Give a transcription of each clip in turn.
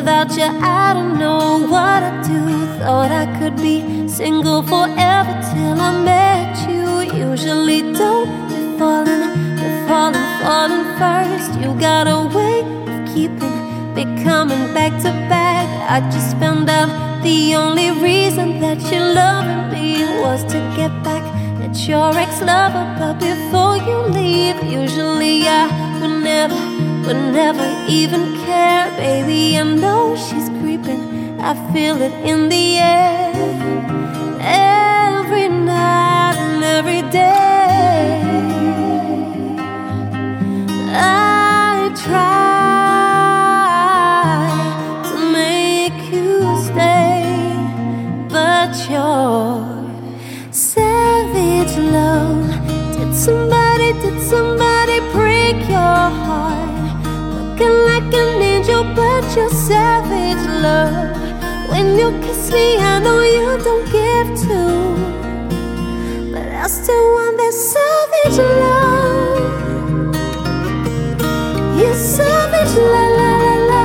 Without you, I don't know what I'd do. Thought I could be single forever till I met you. Usually don't be falling first. You got a way of keeping me coming back to back. I just found out the only reason that you're loving me was to get back at your ex-lover. But before you leave, usually I would never even care. Baby, I know she's creeping, I feel it in the air. Every night and every day I try to make you stay, but your savage love did somebody break your heart? Looking like an angel, but you're savage love. When you kiss me, I know you don't give to, but I still want that savage love. You're savage, la la la la.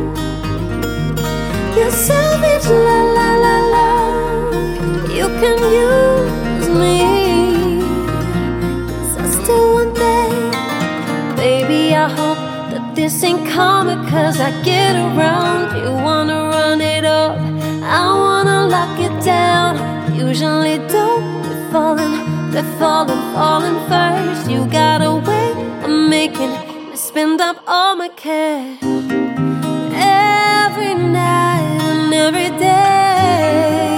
You're savage, la la la la. You can use me, 'cause I still want that. Baby, I hope that this ain't common, 'cause I get around. You wanna run it up, I wanna lock it down. Usually don't be falling first. You got a way of making me spend up all my cash. Every night and every day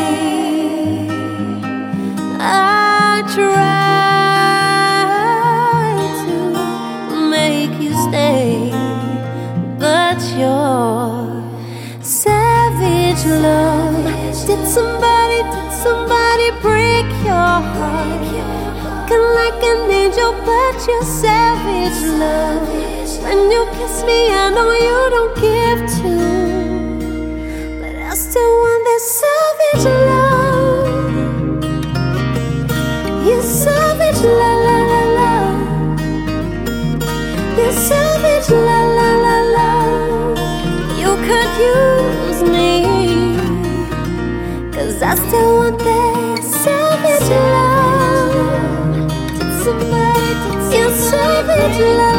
I try to make you stay, but your savage love did somebody break your heart? Looking like an angel, but you're savage love. When you kiss me, I know you don't give to, but I still want that savage love. You're savage, la la la la. You're savage, la la la la. You could use me, 'cause I still want that savage love. You're savage love.